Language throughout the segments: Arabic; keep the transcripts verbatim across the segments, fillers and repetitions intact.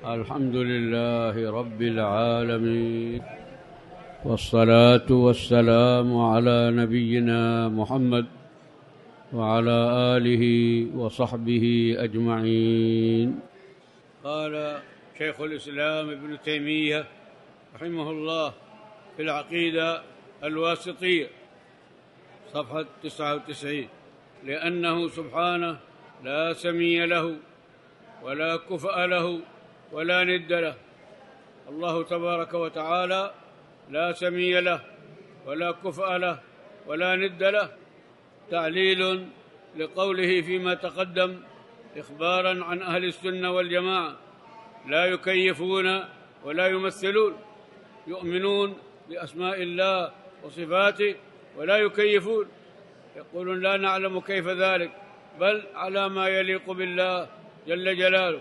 الحمد لله رب العالمين، والصلاة والسلام على نبينا محمد وعلى آله وصحبه أجمعين. قال شيخ الإسلام ابن تيمية رحمه الله في العقيدة الواسطية صفحة تسعة وتسعين: لأنه سبحانه لا سمي له ولا كفء له ولا ند له. الله تبارك وتعالى لا سمي له ولا كفء له ولا ند له، تعليل لقوله فيما تقدم إخبارا عن أهل السنة والجماعة: لا يكيفون ولا يمثلون، يؤمنون بأسماء الله وصفاته ولا يكيفون، يقولون لا نعلم كيف ذلك، بل على ما يليق بالله جل جلاله،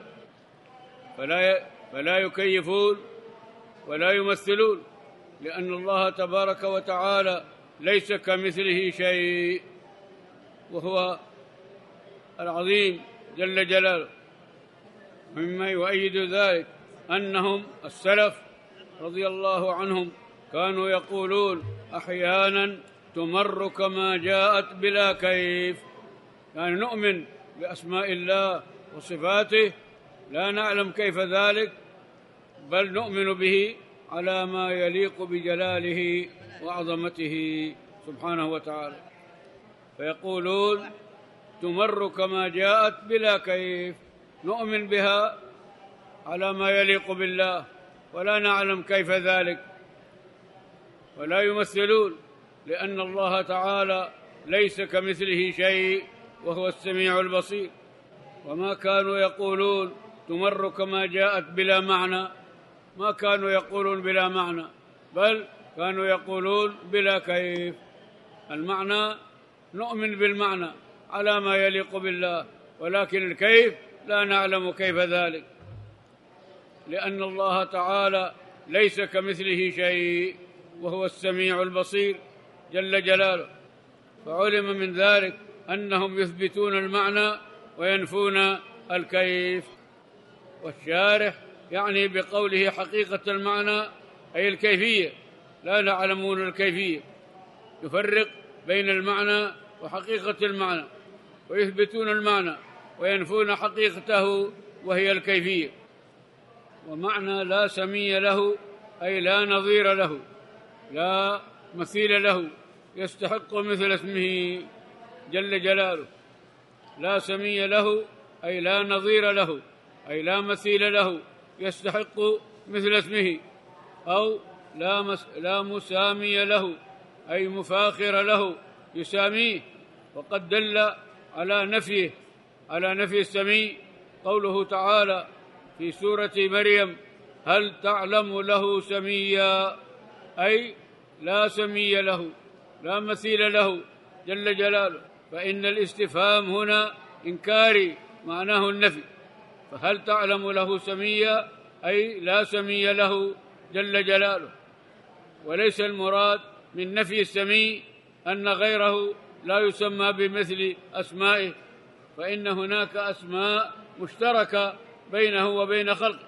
فلا فلا يكيفون ولا يمثلون، لأن الله تبارك وتعالى ليس كمثله شيء، وهو العظيم جل جلاله. مما يؤيد ذلك أنهم السلف رضي الله عنهم كانوا يقولون أحيانا: تمر كما جاءت بلا كيف، يعني نؤمن بأسماء الله وصفاته لا نعلم كيف ذلك، بل نؤمن به على ما يليق بجلاله وعظمته سبحانه وتعالى. فيقولون: تمر كما جاءت بلا كيف، نؤمن بها على ما يليق بالله ولا نعلم كيف ذلك. ولا يمثلون، لأن الله تعالى ليس كمثله شيء وهو السميع البصير. وما كانوا يقولون تمر كما جاءت بلا معنى، ما كانوا يقولون بلا معنى، بل كانوا يقولون بلا كيف. المعنى نؤمن بالمعنى على ما يليق بالله، ولكن الكيف لا نعلم كيف ذلك، لأن الله تعالى ليس كمثله شيء وهو السميع البصير جل جلاله. فعلم من ذلك أنهم يثبتون المعنى وينفون الكيف. والشارح يعني بقوله حقيقة المعنى أي الكيفية، لا نعلمون الكيفية، يفرق بين المعنى وحقيقة المعنى، ويثبتون المعنى وينفون حقيقته وهي الكيفية. ومعنى لا سمي له أي لا نظير له، لا مثيل له يستحق مثل اسمه جل جلاله. لا سمي له أي لا نظير له، أي لا مثيل له يستحق مثل اسمه، أو لا, مس لا مسامي له أي مفاخر له يساميه. وقد دل على نفيه على نفي السمي قوله تعالى في سورة مريم: هل تعلم له سميا، أي لا سمي له، لا مثيل له جل جلاله. فإن الاستفهام هنا إنكاري معناه النفي، فهل تعلم له سميا أي لا سمي له جل جلاله. وليس المراد من نفي السمي أن غيره لا يسمى بمثل أسمائه، فإن هناك أسماء مشتركة بينه وبين خلقه،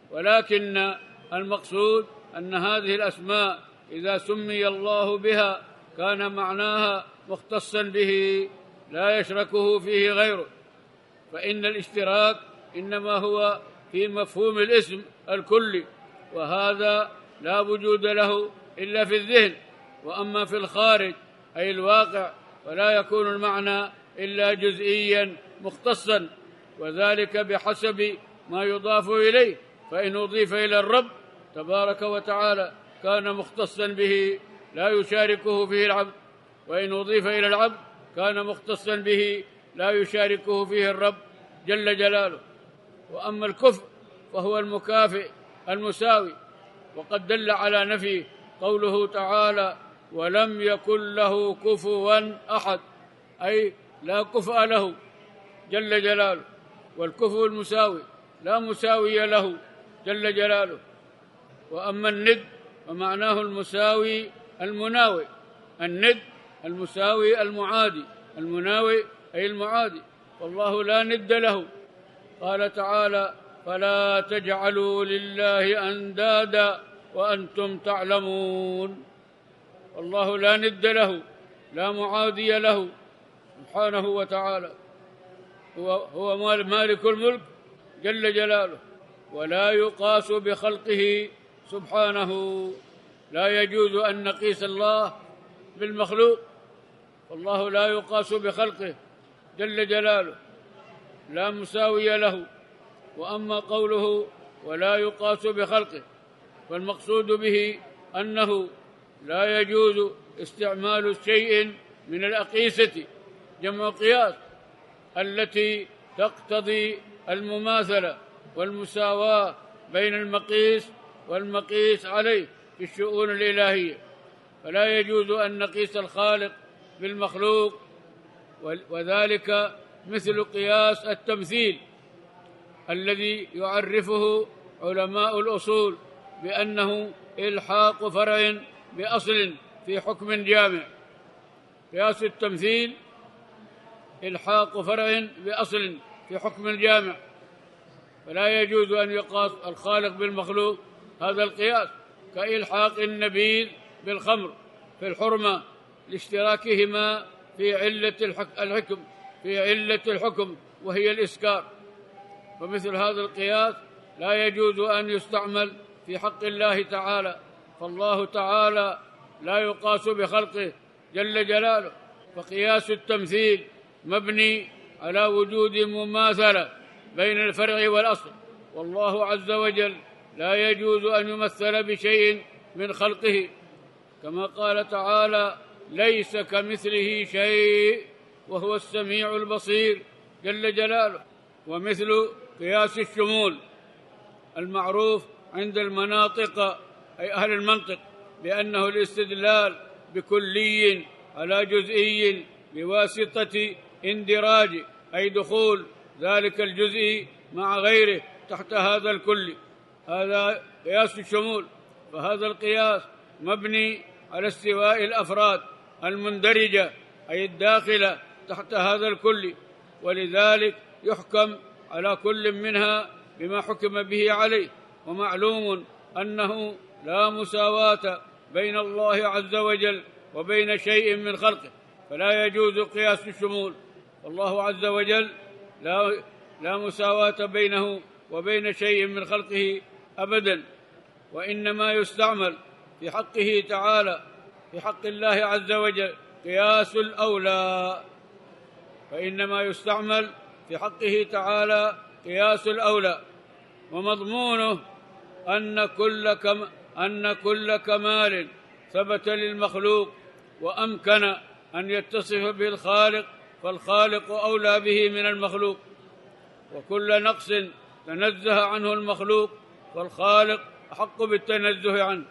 ولكن المقصود أن هذه الأسماء إذا سمي الله بها كان معناها مختصا به لا يشركه فيه غيره، فإن الاشتراك إنما هو في مفهوم الاسم الكلي، وهذا لا وجود له إلا في الذهن. وأما في الخارج أي الواقع فلا يكون المعنى إلا جزئيا مختصا، وذلك بحسب ما يضاف إليه. فإن أضيف إلى الرب تبارك وتعالى كان مختصا به لا يشاركه فيه العبد، وإن أضيف إلى العبد كان مختصا به لا يشاركه فيه الرب جل جلاله. وأما الكفء فهو المكافئ المساوي، وقد دل على نفي قوله تعالى: ولم يكن له كفوا أحد، أي لا كفء له جل جلاله. والكفء المساوي لا مساوي له جل جلاله. وأما الند فمعناه المساوي المناوي، الند المساوي المعادي، المناوي أي المعادي، والله لا ند له. قال تعالى فلا تجعلوا لله أندادا وأنتم تعلمون. الله لا ند له، لا معادي له سبحانه وتعالى، هو هو مالك الملك جل جلاله، ولا يقاس بخلقه سبحانه. لا يجوز أن نقيس الله بالمخلوق، والله لا يقاس بخلقه جل جلاله، لا مساوي له. وأما قوله ولا يقاس بخلقه، فالمقصود به أنه لا يجوز استعمال شيء من الأقيسة جمع قياس التي تقتضي المماثلة والمساواة بين المقيس والمقيس عليه في الشؤون الإلهية. فلا يجوز أن نقيس الخالق بالمخلوق، وذلك مثل قياس التمثيل الذي يعرفه علماء الأصول بأنه إلحاق فرع بأصل في حكم جامع. قياس التمثيل إلحاق فرع بأصل في حكم جامع، فلا يجوز أن يقاس الخالق بالمخلوق هذا القياس، كإلحاق النبيذ بالخمر في الحرمة لاشتراكهما في علة الحكم في علة الحكم وهي الإسكار. فمثل هذا القياس لا يجوز أن يستعمل في حق الله تعالى، فالله تعالى لا يقاس بخلقه جل جلاله. فقياس التمثيل مبني على وجود مماثلة بين الفرع والأصل، والله عز وجل لا يجوز أن يمثل بشيء من خلقه، كما قال تعالى ليس كمثله شيء وهو السميع البصير جل جلاله. ومثل قياس الشمول المعروف عند المناطق أي أهل المنطق بأنه الاستدلال بكلي على جزئي بواسطة اندراج، أي دخول ذلك الجزء مع غيره تحت هذا الكل، هذا قياس الشمول. فهذا القياس مبني على استواء الأفراد المندرجة أي الداخلة تحت هذا الكل، ولذلك يحكم على كل منها بما حكم به عليه. ومعلوم أنه لا مساواة بين الله عز وجل وبين شيء من خلقه، فلا يجوز قياس الشمول. والله عز وجل لا, لا مساواة بينه وبين شيء من خلقه أبدا، وإنما يستعمل في حقه تعالى في حق الله عز وجل قياس الأولى، فإنما يستعمل في حقه تعالى قياس الأولى. ومضمونه أن كل, كم أن كل كمال ثبت للمخلوق وأمكن أن يتصف به الخالق فالخالق أولى به من المخلوق، وكل نقص تنزه عنه المخلوق والخالق أحق بالتنزه عنه.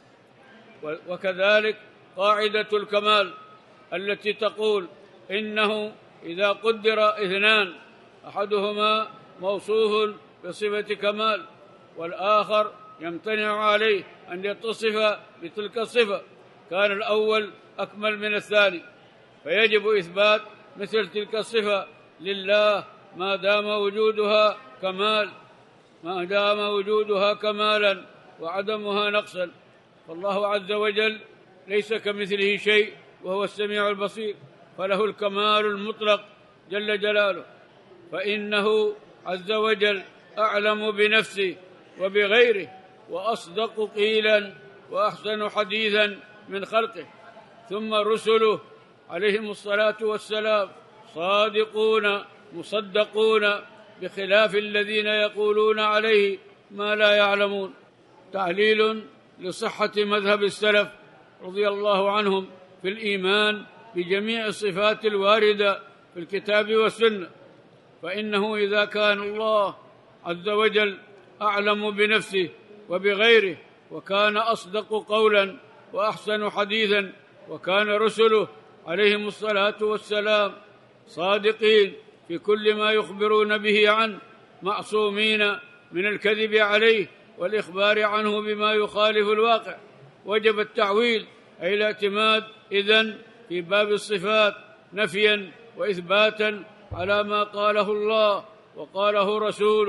وكذلك قاعدة الكمال التي تقول إنه إذا قدر اثنان أحدهما موصوف بصفة كمال والآخر يمتنع عليه أن يتصف بتلك الصفة كان الأول أكمل من الثاني، فيجب إثبات مثل تلك الصفة لله ما دام وجودها كمال ما دام وجودها كمالا وعدمها نقصا. فالله عز وجل ليس كمثله شيء وهو السميع البصير، فله الكمال المطلق جل جلاله، فإنه عز وجل أعلم بنفسه وبغيره وأصدق قيلا وأحسن حديثا من خلقه. ثم رسله عليهم الصلاة والسلام صادقون مصدقون بخلاف الذين يقولون عليه ما لا يعلمون. تعليل لصحة مذهب السلف رضي الله عنهم في الإيمان بجميع الصفات الواردة في الكتاب والسنة، فإنه إذا كان الله عز وجل أعلم بنفسه وبغيره وكان أصدق قولا وأحسن حديثا، وكان رسله عليهم الصلاة والسلام صادقين في كل ما يخبرون به عنه معصومين من الكذب عليه والإخبار عنه بما يخالف الواقع، وجب التعويل أي الاعتماد إذن في باب الصفات نفيا وإثباتا على ما قاله الله وقاله رسوله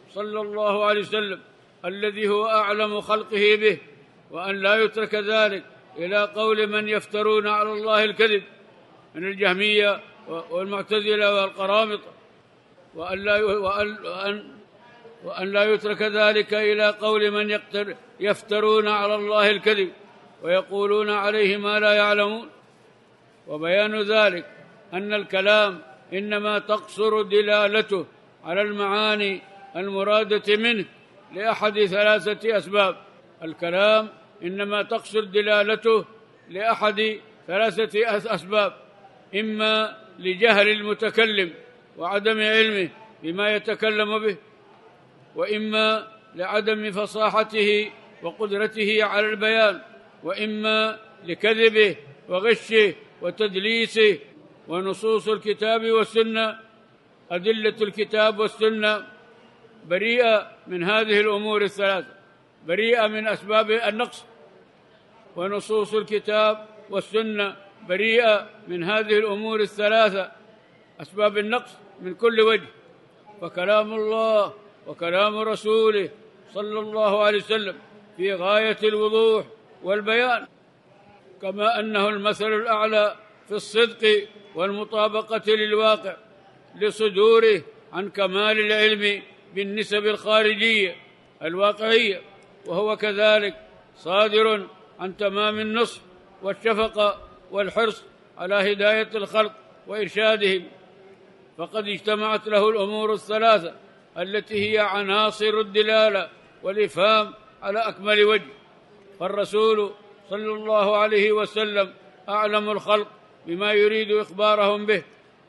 صلى الله عليه وسلم الذي هو أعلم خلقه به، وأن لا يترك ذلك إلى قول من يفترون على الله الكذب من الجهمية والمعتزلة والقرامطة، وأن لا وأن وأن لا يترك ذلك إلى قول من يفترون على الله الكذب ويقولون عليه ما لا يعلمون. وبيان ذلك أن الكلام إنما تقصر دلالته على المعاني المرادة منه لأحد ثلاثة أسباب. الكلام إنما تقصر دلالته لأحد ثلاثة أسباب: إما لجهل المتكلم وعدم علمه بما يتكلم به، وإما لعدم فصاحته وقدرته على البيان، وإما لكذبه وغشه وتدليسه. ونصوص الكتاب والسنة، أدلة الكتاب والسنة بريئة من هذه الأمور الثلاثة، بريئة من أسباب النقص، ونصوص الكتاب والسنة بريئة من هذه الأمور الثلاثة أسباب النقص من كل وجه. فكلام الله وكلام رسوله صلى الله عليه وسلم في غاية الوضوح والبيان، كما أنه المثل الأعلى في الصدق والمطابقة للواقع لصدوره عن كمال العلم بالنسب الخارجية الواقعية، وهو كذلك صادر عن تمام النصح والشفقة والحرص على هداية الخلق وإرشادهم، فقد اجتمعت له الأمور الثلاثة التي هي عناصر الدلالة والإفهام على أكمل وجه. فالرسول صلى الله عليه وسلم أعلم الخلق بما يريد إخبارهم به،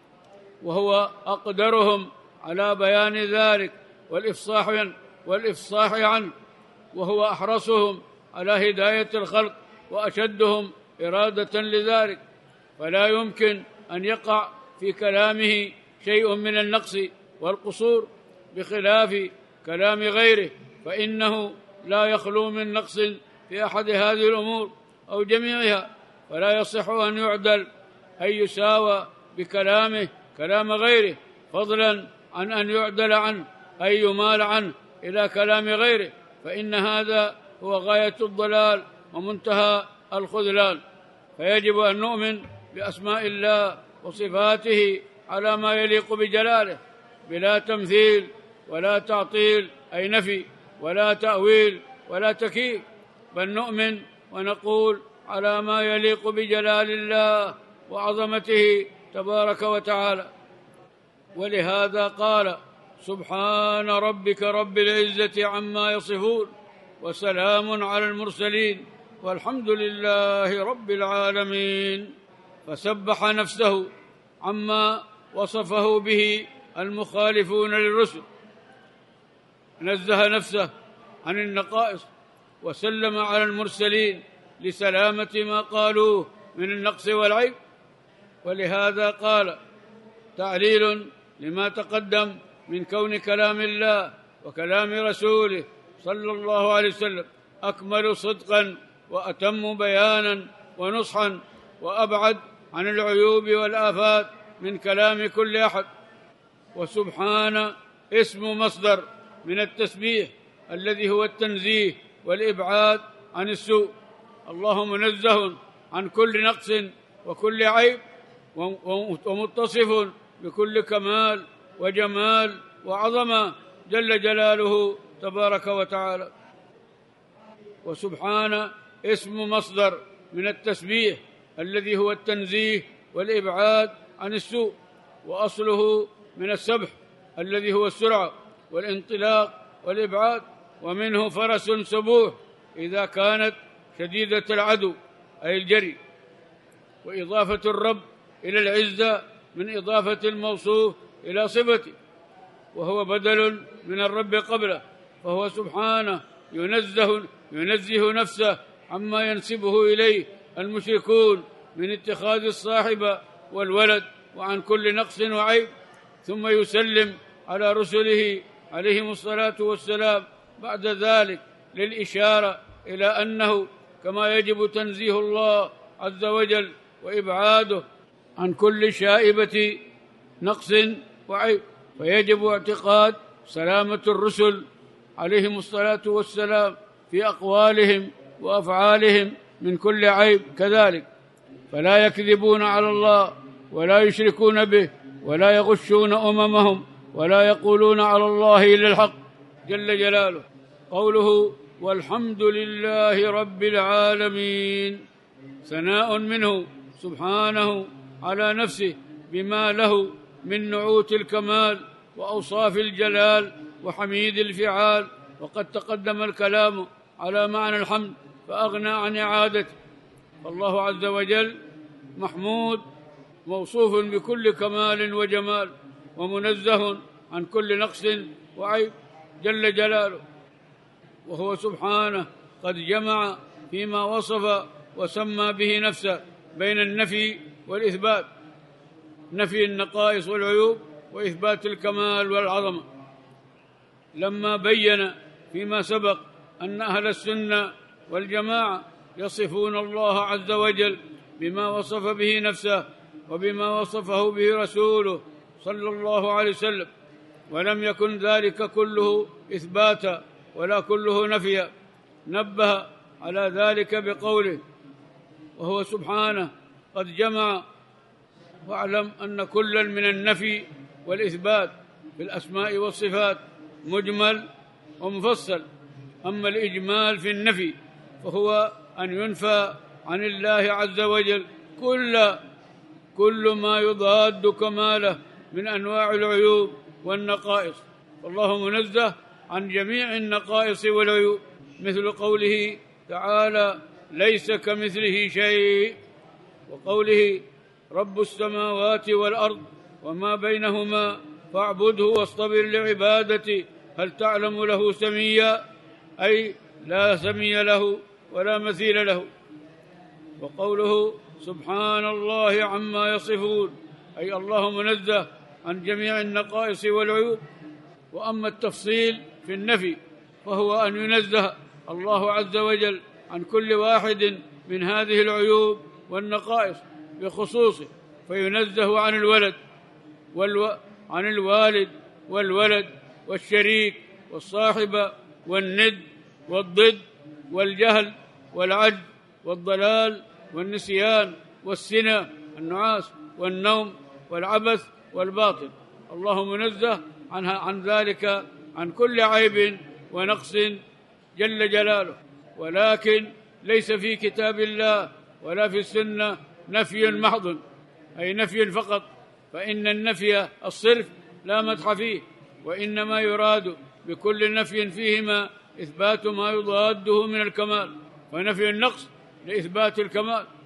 وهو أقدرهم على بيان ذلك والإفصاح والإفصاح عنه، وهو أحرصهم على هداية الخلق وأشدهم إرادة لذلك، فلا يمكن أن يقع في كلامه شيء من النقص والقصور بخلاف كلام غيره، فإنه لا يخلو من نقص في أحد هذه الأمور أو جميعها، فلا يصح أن يعدل أن يساوى بكلامه كلام غيره، فضلا عن أن يعدل عنه أن يمال عنه إلى كلام غيره، فإن هذا هو غاية الضلال ومنتهى الخذلان. فيجب أن نؤمن بأسماء الله وصفاته على ما يليق بجلاله بلا تمثيل ولا تعطيل أي نفي ولا تأويل ولا تكييف، بل نؤمن ونقول على ما يليق بجلال الله وعظمته تبارك وتعالى. ولهذا قال: سبحان ربك رب العزة عما يصفون وسلام على المرسلين والحمد لله رب العالمين. فسبح نفسه عما وصفه به المخالفون للرسل، نزه نفسه عن النقائص، وسلم على المرسلين لسلامة ما قالوه من النقص والعيب. ولهذا قال تعليل لما تقدم من كون كلام الله وكلام رسوله صلى الله عليه وسلم أكمل صدقا وأتم بيانا ونصحا وأبعد عن العيوب والآفات من كلام كل أحد. وسبحان اسم مصدر من التسبيح الذي هو التنزيه والإبعاد عن السوء، الله منزه عن كل نقص وكل عيب، ومتصف بكل كمال وجمال وعظمة جل جلاله تبارك وتعالى. وسبحان اسم مصدر من التسبيح الذي هو التنزيه والإبعاد عن السوء، وأصله من السبح الذي هو السرعة والانطلاق والإبعاد، ومنه فرس سبوح إذا كانت شديدة العدو أي الجري. وإضافة الرب إلى العزة من إضافة الموصوف إلى صفته، وهو بدل من الرب قبله، فهو سبحانه ينزه, ينزه نفسه عما ينسبه إليه المشركون من اتخاذ الصاحب والولد وعن كل نقص وعيب، ثم يسلم على رسله عليهم الصلاة والسلام بعد ذلك للإشارة إلى أنه كما يجب تنزيه الله عز وجل وإبعاده عن كل شائبة نقص وعيب، فيجب اعتقاد سلامة الرسل عليهم الصلاة والسلام في أقوالهم وأفعالهم من كل عيب كذلك، فلا يكذبون على الله ولا يشركون به ولا يغشون أممهم ولا يقولون على الله إلا الحق جل جلاله. قوله والحمد لله رب العالمين ثناء منه سبحانه على نفسه بما له من نعوت الكمال وأوصاف الجلال وحميد الفعال، وقد تقدم الكلام على معنى الحمد فأغنى عن إعادته. فالله عز وجل محمود موصوف بكل كمال وجمال ومنزه عن كل نقص وعيب جل جلاله، وهو سبحانه قد جمع فيما وصف وسمى به نفسه بين النفي والإثبات، نفي النقائص والعيوب وإثبات الكمال والعظمة، لما بين فيما سبق أن أهل السنة والجماعة يصفون الله عز وجل بما وصف به نفسه وبما وصفه به رسوله صلى الله عليه وسلم، ولم يكن ذلك كله إثباتا ولا كله نفيا. نبه على ذلك بقوله وهو سبحانه قد جمع، واعلم أن كلا من النفي والإثبات في الأسماء والصفات مجمل ومفصل. أما الإجمال في النفي فهو أن ينفى عن الله عز وجل كل كل ما يضاد كماله من أنواع العيوب والنقائص، والله منزه عن جميع النقائص والعيوب، مثل قوله تعالى ليس كمثله شيء، وقوله رب السماوات والأرض وما بينهما فاعبده واصطبر لعبادته هل تعلم له سميا، أي لا سمي له ولا مثيل له. وقوله سبحان الله عما يصفون، أي الله منزه عن جميع النقائص والعيوب. وأما التفصيل في النفي فهو أن ينزه الله عز وجل عن كل واحد من هذه العيوب والنقائص بخصوصه، فينزه عن الولد والو... عن الوالد والولد والشريك والصاحب والند والضد والجهل والعجز والضلال والنسيان والسنة النعاس والنوم والعبث والباطل. الله منزه عنها عن ذلك عن كل عيب ونقص جل جلاله. ولكن ليس في كتاب الله ولا في السنة نفي محض، أي نفي فقط، فإن النفي الصرف لا مدح فيه، وإنما يراد بكل نفي فيهما إثبات ما يضاده من الكمال، فنفي النقص لإثبات الكمال،